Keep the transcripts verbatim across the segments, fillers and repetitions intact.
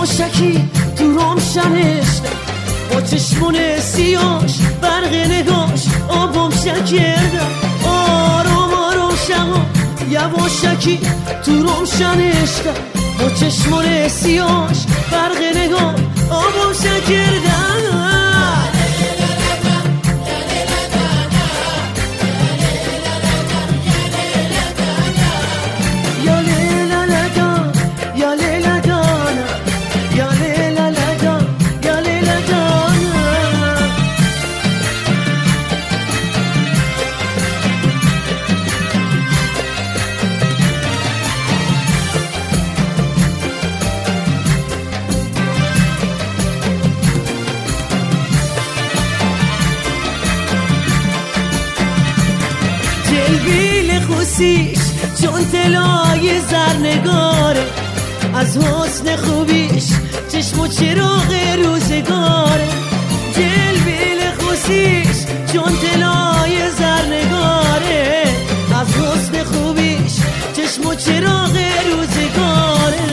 یواشکی تو روشنش با چشمون سیاش برق نگاش آبم شکردم آروم آروم شما یواشکی تو روشنش با چشمون سیاش برق نگاش آبم شکردم جلبیل خوسیش چون طلای زرنگاره از حسن خوبیش چشم و چراغ روزگاره جلبیل خوسیش چون طلای زرنگاره از حسن خوبیش چشم و چراغ روزگاره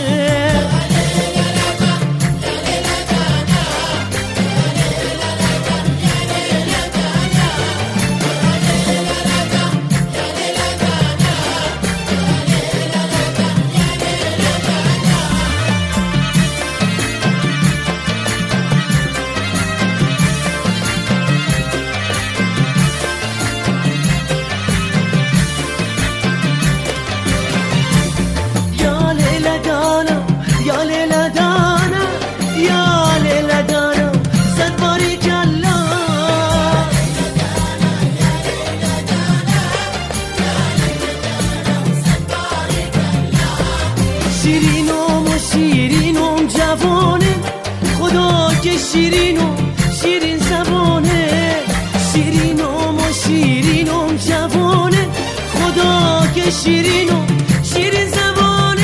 شیرینم و شیرینم جوانه خدا که شیرینم شیرین زبانه شیرینم و شیرینم جوانه خدا که شیرینم شیرین زبانه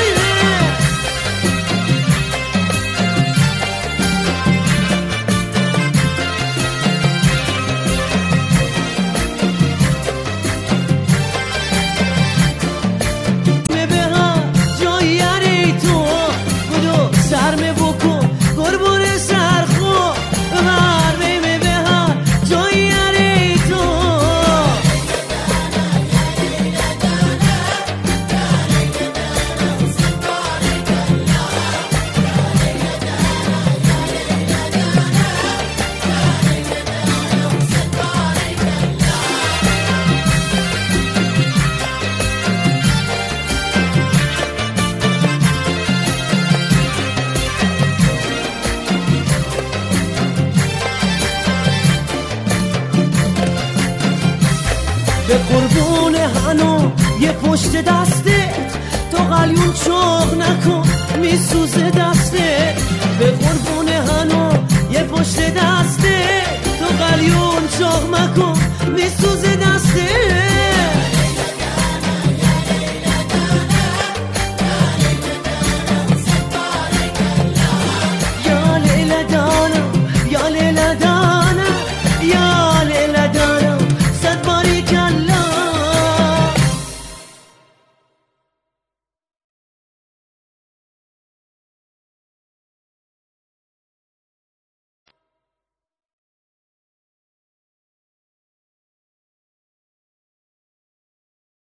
سرمه بکن قربون سرخو غربه به ها جایی اره تو به قربون هنو یه پشت دستت تو قلیون چوغ نکن میسوزه دست